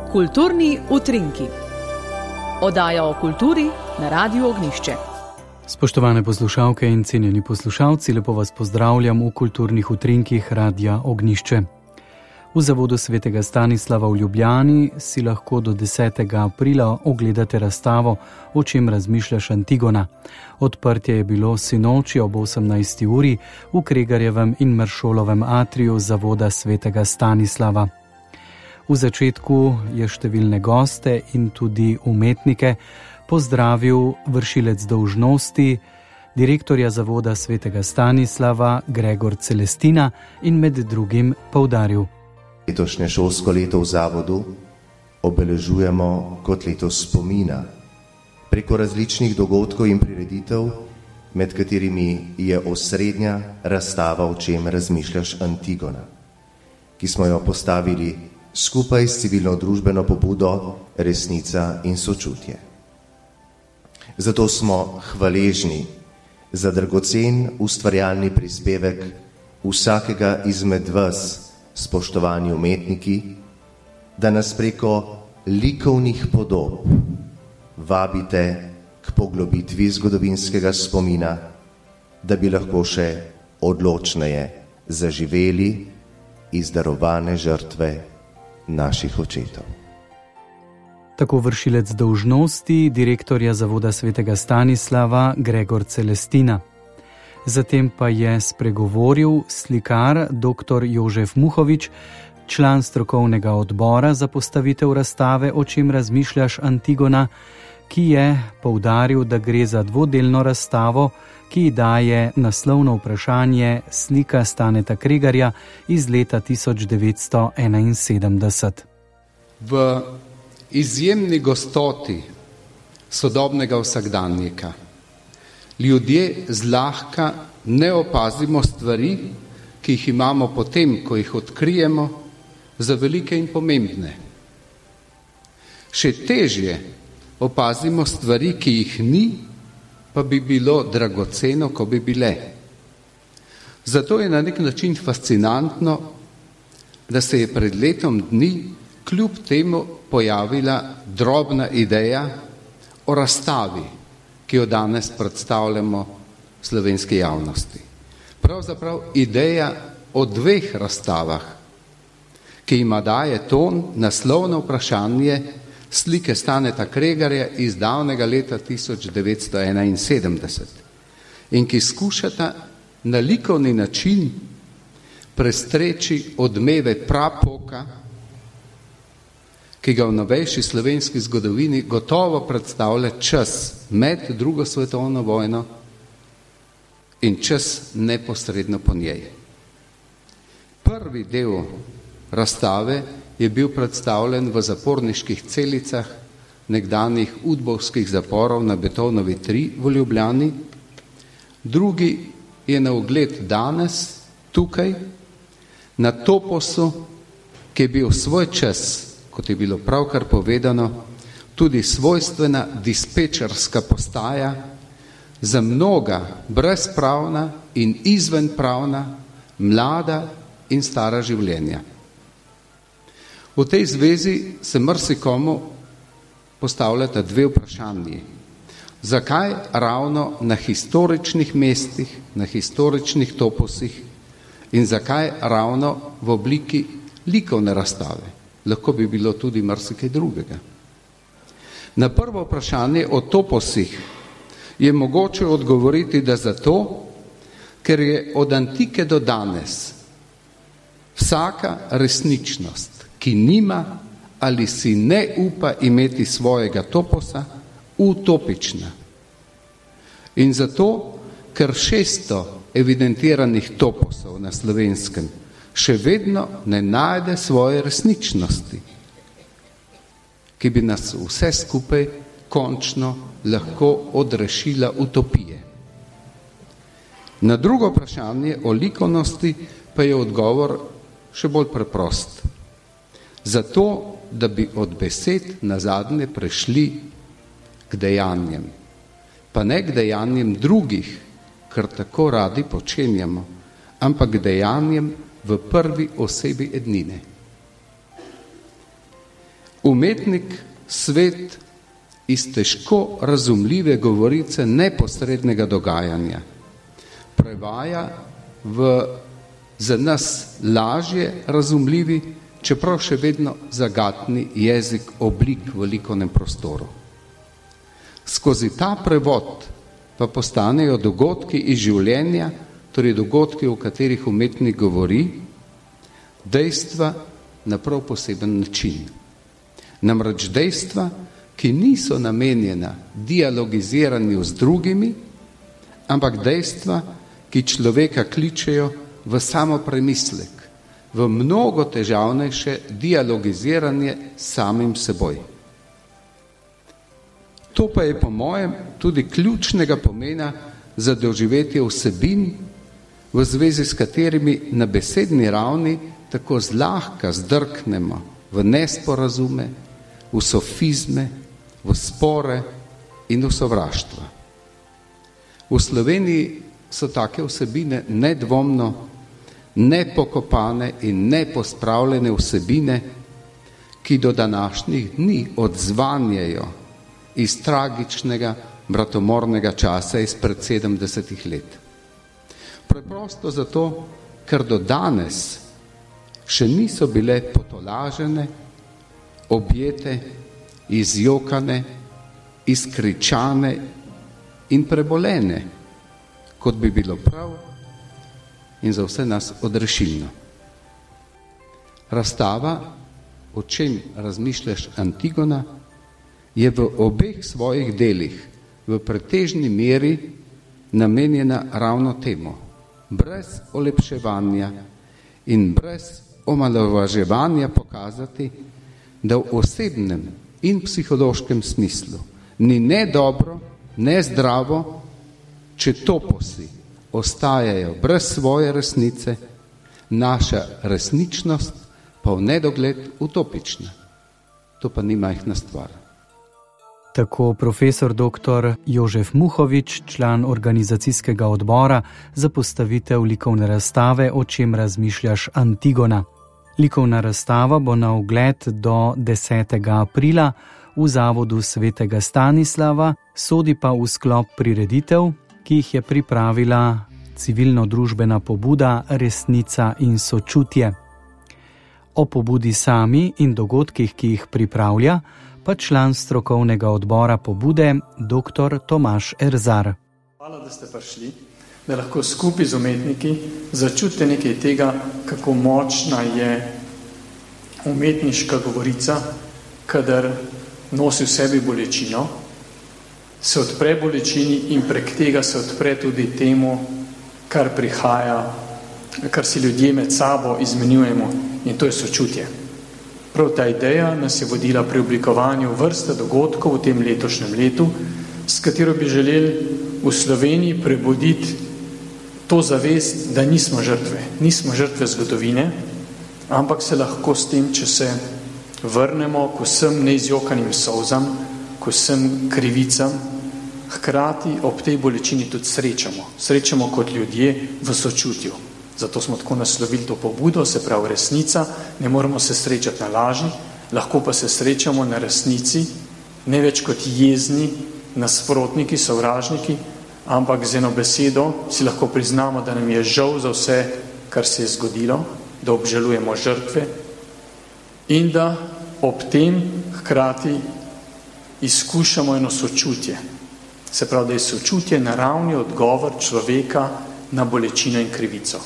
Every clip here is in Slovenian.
Kulturni utrinki. Oddaja o kulturi na Radiu Ognišče. Spoštovane poslušalke in cenjeni poslušalci, lepo vas pozdravljam v kulturnih utrinkih Radia Ognišče. V Zavodu svetega Stanislava v Ljubljani si lahko do 10. aprila ogledate razstavo O čem razmišljaš Antigona. Odprtje je bilo sinoči ob 18. uri v Kregarjevem in Meršolovem atriju Zavoda svetega Stanislava. V začetku je številne goste in tudi umetnike pozdravil vršilec dolžnosti direktorja Zavoda svetega Stanislava Gregor Celestina in med drugim poudaril: Letošnje šolsko leto v Zavodu obeležujemo kot leto spomina preko različnih dogodkov in prireditev, med katerimi je osrednja razstava O čem razmišljaš Antigona, ki smo jo postavili skupaj s civilno-družbeno pobudo Resnica in sočutje. Zato smo hvaležni za dragocen ustvarjalni prispevek vsakega izmed vas, spoštovani umetniki, da nas preko likovnih podob vabite k poglobitvi zgodovinskega spomina, da bi lahko še odločneje zaživeli izdarovane žrtve naših očetov. Tako vršilec dolžnosti direktorja Zavoda svetega Stanislava Gregor Celestina. Zatem pa je spregovoril slikar dr. Jožef Muhovič, član strokovnega odbora za postavitev razstave O čem razmišljaš Antigona, ki je poudaril, da gre za dvodelno razstavo, ki daje naslovno vprašanje slika Staneta Kregarja iz leta 1971. V izjemni gostoti sodobnega vsakdanjika ljudje zlahka ne opazimo stvari, ki jih imamo potem, ko jih odkrijemo, za velike in pomembne. Še težje opazimo stvari, ki jih ni, pa bi bilo dragoceno, ko bi bile. Zato je na nek način fascinantno, da se je pred letom dni kljub temu pojavila drobna ideja o razstavi, ki jo danes predstavljamo slovenski javnosti. Pravzaprav ideja o dveh razstavah, ki ima daje ton naslovno vprašanje slike Staneta Kregarja iz davnega leta 1971 in ki skušata na likovni način prestreči odmeve prapoka, ki ga v novejši slovenski zgodovini gotovo predstavlja čas med drugo svetovno vojno in čas neposredno po njej. Prvi del razstave je bil predstavljen v zaporniških celicah nekdanjih udbovskih zaporov na Beethovnovi 3 v Ljubljani. Drugi je na ogled danes, tukaj, na Toposu, ki je bil svoj čas, kot je bilo pravkar povedano, tudi svojstvena dispečerska postaja za mnoga brezpravna in izvenpravna, mlada in stara življenja. V tej zvezi se marsikomu postavljata dve vprašanji. Zakaj ravno na historičnih mestih, na historičnih toposih in zakaj ravno v obliki likovne razstave? Lahko bi bilo tudi marsikaj drugega. Na prvo vprašanje o toposih je mogoče odgovoriti, da zato, ker je od antike do danes vsaka resničnost, ki nima ali si ne upa imeti svojega toposa, utopična. In zato, ker 600 evidentiranih toposov na Slovenskem še vedno ne najde svoje resničnosti, ki bi nas vse skupaj končno lahko odrešila utopije. Na drugo vprašanje o likovnosti pa je odgovor še bolj preprost. Zato, da bi od besed nazadnje prešli k dejanjem. Pa ne k dejanjem drugih, kar tako radi počenjamo, ampak k dejanjem v prvi osebi ednine. Umetnik svet iz težko razumljive govorice neposrednega dogajanja prevaja v za nas lažje razumljivi, čeprav še vedno zagatni jezik oblik v likovnem prostoru. Skozi ta prevod pa postanejo dogodki iz življenja, torej dogodki, o katerih umetnik govori, dejstva na prav poseben način. Namreč dejstva, ki niso namenjena dialogiziranju z drugimi, ampak dejstva, ki človeka kličejo v samo premislek, v mnogo težavnejše dialogiziranje samim seboj. To pa je po mojem tudi ključnega pomena za doživetje vsebin, v zvezi s katerimi na besedni ravni tako zlahka zdrknemo v nesporazume, v sofizme, v spore in v sovraštva. V Sloveniji so take vsebine nedvomno nepokopane in nepospravljene vsebine, ki do današnjih dni odzvanjajo iz tragičnega bratomornega časa izpred 70 let. Preprosto zato, ker do danes še niso bile potolažene, objete, izjokane, izkričane in prebolene, kot bi bilo prav in za vse nas odrešilno. Razstava, o čem razmišljaš Antigona, je v obeh svojih delih v pretežni meri namenjena ravno temu, brez olepševanja in brez omalovaževanja pokazati, da v osebnem in psihološkem smislu ni ne dobro, ne zdravo, če toposi ostajajo brez svoje resnice, naša resničnost pa v nedogled utopična. To pa ni majhna stvar. Tako profesor dr. Jožef Muhovič, član organizacijskega odbora za postavitev likovne razstave O čem razmišljaš Antigona. Likovna razstava bo na ogled do 10. aprila v Zavodu svetega Stanislava, sodi pa v sklop prireditev, ki jih je pripravila civilno-družbena pobuda Resnica in sočutje. O pobudi sami in dogodkih, ki jih pripravlja, pa član strokovnega odbora pobude dr. Tomaž Erzar. Hvala, da ste prišli, da lahko skupaj z umetniki začutite nekaj tega, kako močna je umetniška govorica, kadar nosi v sebi bolečino, se odpre bolečini in prek tega se odpre tudi temu, kar prihaja, kar si ljudje med sabo izmenjujemo, in to je sočutje. Prav ta ideja nas je vodila pri oblikovanju vrste dogodkov v tem letošnjem letu, s katero bi želeli v Sloveniji prebuditi to zavest, da nismo žrtve zgodovine, ampak se lahko s tem, če se vrnemo k vsem neizjokanim solzam, k vsem krivicam, hkrati ob tej bolečini tudi srečamo kot ljudje v sočutju. Zato smo tako naslovili to pobudo, se pravi resnica, ne moramo se srečati na laži, lahko pa se srečamo na resnici, ne več kot jezni, nasprotniki, sovražniki, ampak z eno besedo si lahko priznamo, da nam je žal za vse, kar se je zgodilo, da obžalujemo žrtve in da ob tem hkrati izkušamo eno sočutje. Se pravi, da je sočutje naravni odgovor človeka na bolečino in krivico.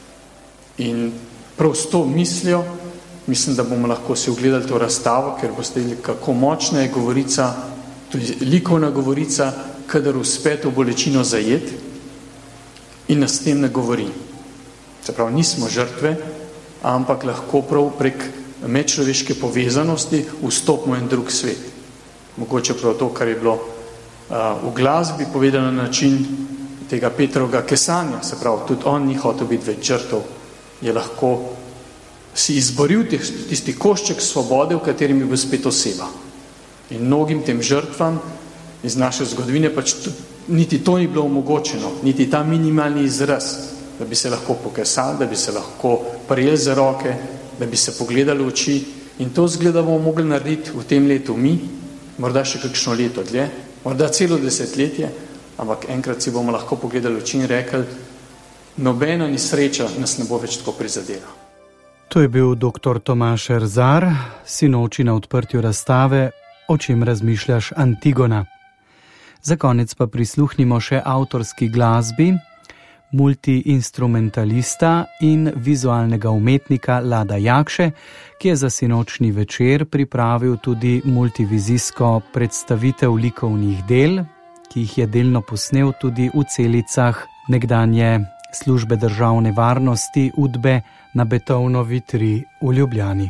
In prav s to mislijo, mislim, da bomo lahko si ogledali to razstavo, ker boste videli, kako močna je govorica, tudi likovna govorica, kadar uspe to bolečino zajeti in nas tem ne govori. Se pravi, nismo žrtve, ampak lahko prav prek medčloveške povezanosti vstopimo en drug svet. Mogoče prav to, kar je bilo v glasbi povedano na način tega Petrovega kesanja, se pravi, tudi on ni hotel biti več žrtev, je lahko si izboril tisti košček svobode, v katerem je bil spet oseba. In mnogim tem žrtvam iz naše zgodovine pač niti to ni bilo omogočeno, niti ta minimalni izraz, da bi se lahko pokesali, da bi se lahko prijeli za roke, da bi se pogledali v oči, In to zgleda bomo mogli narediti v tem letu mi, morda še kakšno leto dlje, morda celo desetletje, ampak enkrat si bomo lahko pogledali oči in rekli, nobena nesreča nas ne bo več tako prizadela. To je bil dr. Tomaž Erzar, sinoči na odprtju razstave O čem razmišljaš, Antigona. Za konec pa prisluhnimo še avtorski glasbi multiinstrumentalista in vizualnega umetnika Lada Jakše, ki je za sinočni večer pripravil tudi multivizijsko predstavitev likovnih del, ki jih je delno posnel tudi v celicah nekdanje službe državne varnosti Udbe na Betovnovi 3 v Ljubljani.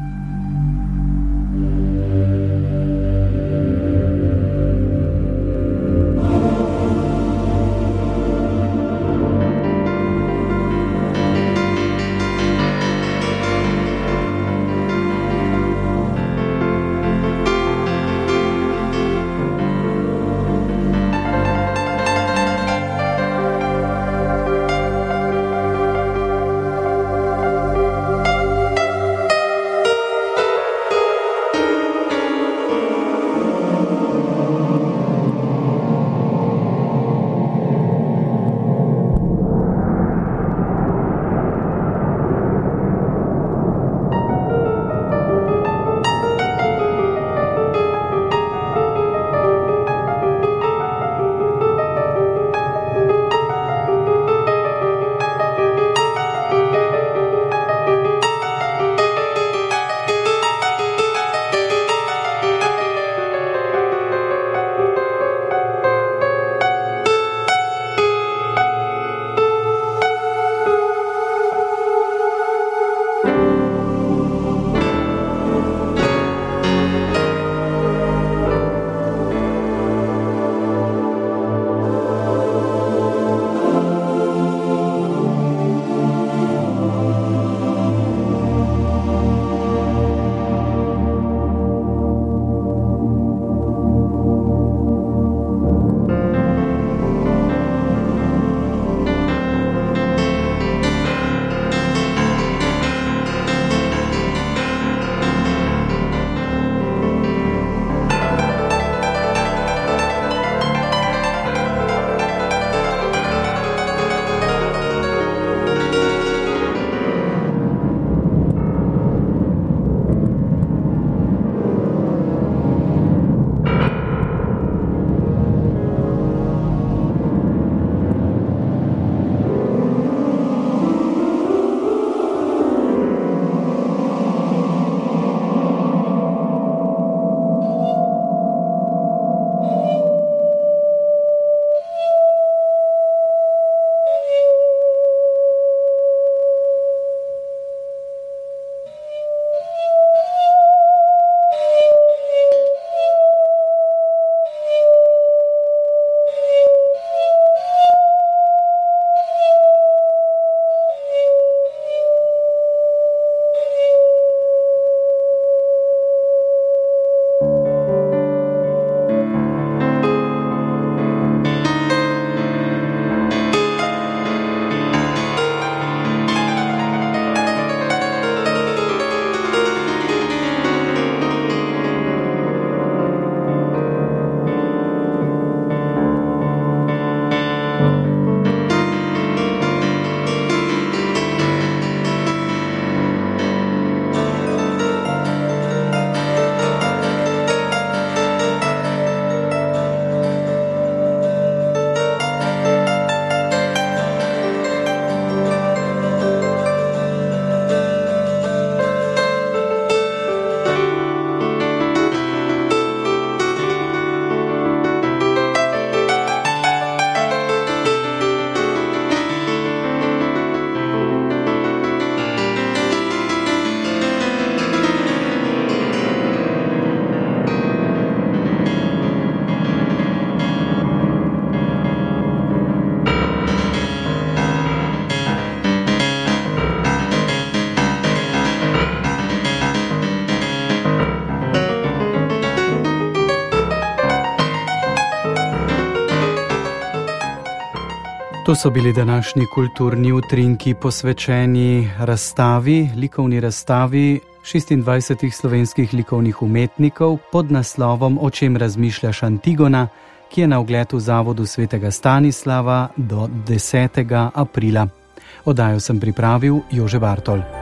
To so bili današnji kulturni utrinki posvečeni razstavi, likovni razstavi 26 slovenskih likovnih umetnikov pod naslovom O čem razmišljaš Antigona, ki je na ogled v Zavodu svetega Stanislava do 10. aprila. Oddajo sem pripravil Jože Bartol.